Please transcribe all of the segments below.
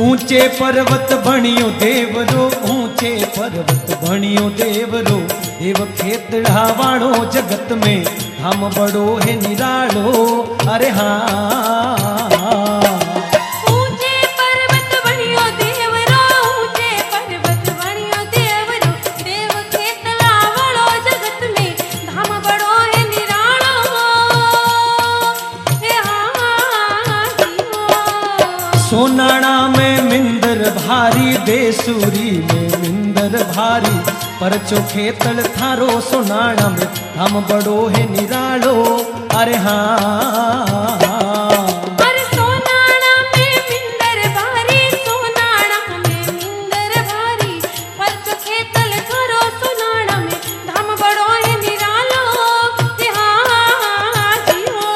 ऊंचे पर्वत भणियो देवरो, ऊंचे पर्वत भणियो देवरो, देव खेतड़ा वाड़ो जगत में धाम बड़ो है निरालो। अरे हाँ ऊंचे पर्वत भणियो देवरो, ऊंचे पर्वत भणियो देवरो, देव खेतड़ा वाड़ो जगत में धाम बड़ो है निरालो। हे हाँ जीवो। सोनाणा में मिंदर भारी, देसूरी में मिंदर भारी, पर चोखे तल थारो सोनाणा में धाम बड़ो है निरालो। अरे हाँ अरे सोनाणा में मिंदर भारी, सोनाणा में मिंदर भारी, पर चोखे तल थारो सोनाणा में धाम बड़ो है निरालो। हे हाँ जीवो।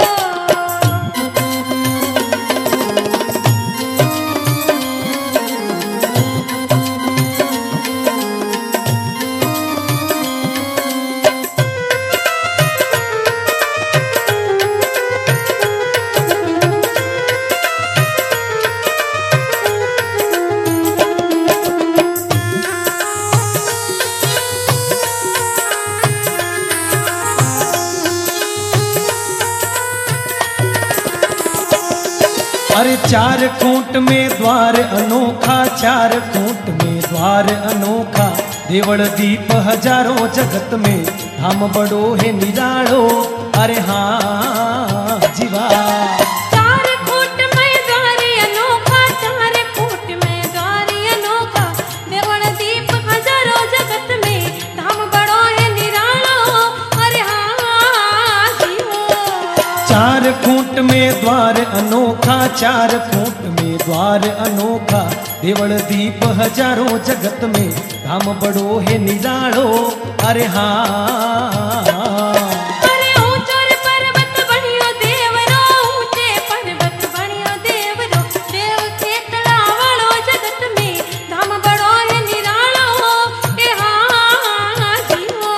अरे चार खूंट में द्वार अनोखा, चार खूंट में द्वार अनोखा, देवल दीप हजारों जगत में धाम बड़ो है निरालो। अरे हाँ जीवा। चार खूंट में द्वार अनोखा, चार खूंट में द्वार अनोखा, देवल दीप हजारों जगत में धाम बड़ो है निरालो। अरे हाँ जीवो। चार खूंट में द्वार अनोखा, चार खूंट में द्वार अनोखा, देवल दीप हजारों जगत में धाम बड़ो है निरालो। अरे हाँ अरे ऊंचो पर्वत भणियो देवरो, ऊंचे पर्वत भणियो देवरो, देव खेतड़ा वाड़ो जगत में धाम बड़ो है निरालो। हे हाँ जीवो।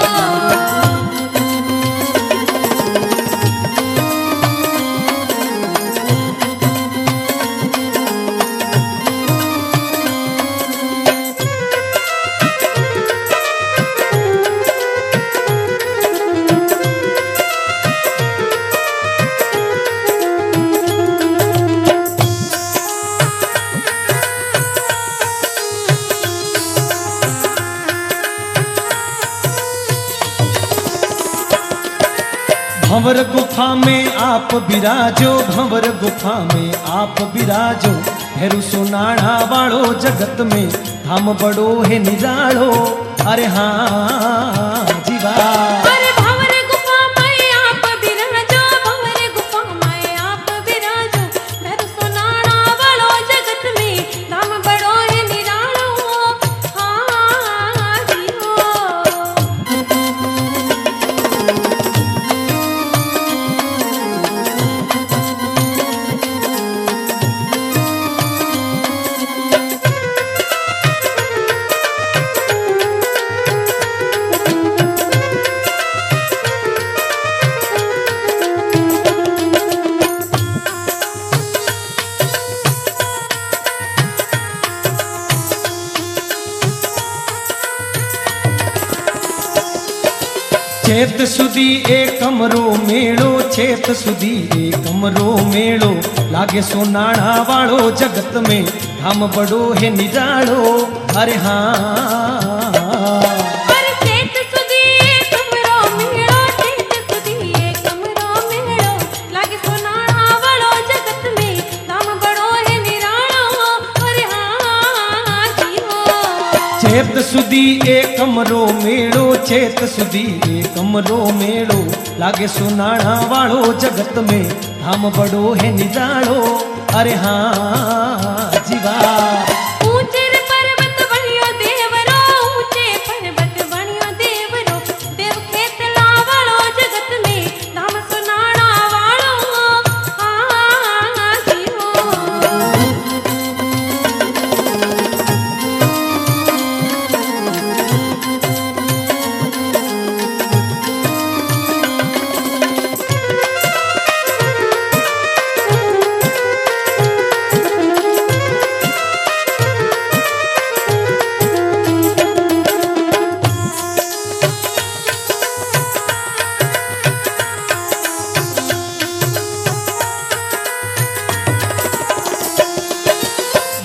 भंवर गुफा में आप विराजो, भंवर गुफा में आप विराजो, भैरू सोनाणा वाड़ो जगत में धाम बड़ो है निरालो। अरे हाँ जीवा। अरे भंवर गुफा में आप विराजो, भंवर गुफा में आप विराजो, भैरू सोनाणा वाड़ो जगत में धाम बड़ो है निरालो। हाँ जीवो। चेत सुधी एक कमरो मेड़ो, चेत सुधी एक कमरो मेड़ो, लागे सोनाणा वाड़ो जगत में धाम बड़ो है निरालो। अरे हाँ अरे चेत सुधी एक कमरो मेड़ो, चेत सुधी एक कमरो मेड़ो, लागे सोनाणा वाड़ो जगत में धाम बड़ो है निरालो। अरे हाँ जीवो। चेत सुधी एक कमरो मेड़ो, चेत सुधी एक कमरो मेड़ो, लागे सोनाणा वाड़ो जगत में धाम बड़ो है निरालो। अरे हाँ जीवा। ऊंचे पर्वत भणियो देवरो, ऊंचे पर्वत भणियो देवरो, देव खेतड़ा वाड़ो जगत में धाम सोनाणा वाड़ो। हाँ जीवो।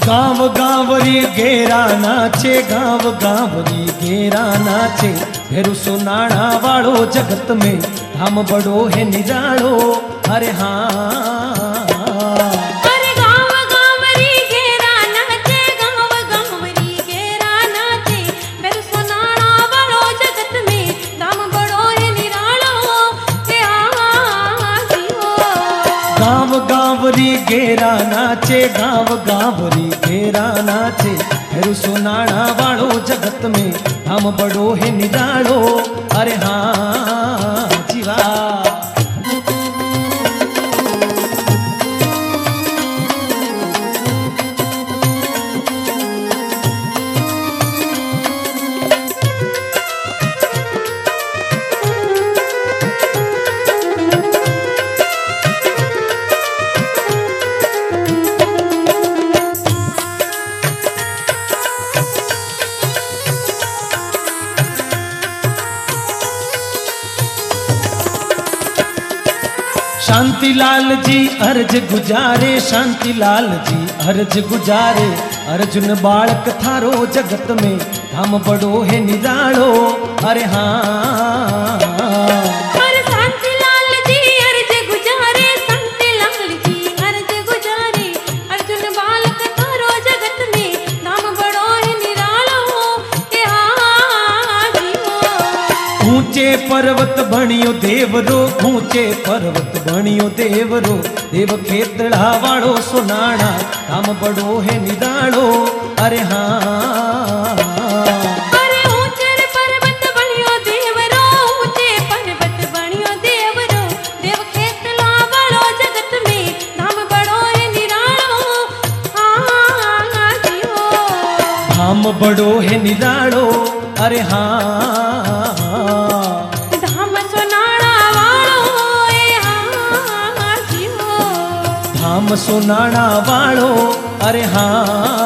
गाँव गाँवरी घेरा नाचे, गाँव गाँवरी घेरा नाचे, भेरू सुनाणा वाळो जगत में धाम बड़ो है निराळो। अरे हाँ अरे गाँव गाँवरी घेरा नाचे, गाँव गाँवरी घेरा नाचे, बेरु सोनाणा वाळो जगत में धाम बड़ो है निराळो। हे जीवो गाँव गाँवरी घेरा नाचे, गाँव गाँवरी घेरा नाचे, भेरू सुनाणा वाळो जगत में धाम बड़ो है निराळो। अरे हाँ जीवा शांतिलाल जी अर्ज गुजारे, शांतिलाल जी अर्ज गुजारे, अर्जुन बालक थारो जगत में धाम बड़ो है निराळो। अरे हाँ अरे शांतिलाल जी अर्ज गुजारे, शांतिलाल जी अर्ज गुजारे, अर्जुन बालक थारो जगत में धाम बड़ो है निराळो। हे जीवो ऊंचे पर्वत बणियो देवरो, ऊंचे पर्वत बणियो देवरो, देव खेतड़ा वाळो सोनाणा धाम बड़ो है निराळो। अरे हाँ अरे ऊंचे पर्वत बणियो देवरो, ऊंचे पर्वत बणियो देवरो, देव खेतला वाळो जगत में धाम बड़ो है निराळो। जीवो धाम बड़ो है निराळो। अरे हाँ धाम सोनाणा वाळो। जीवो धाम सोनाणा वाळो। अरे हाँ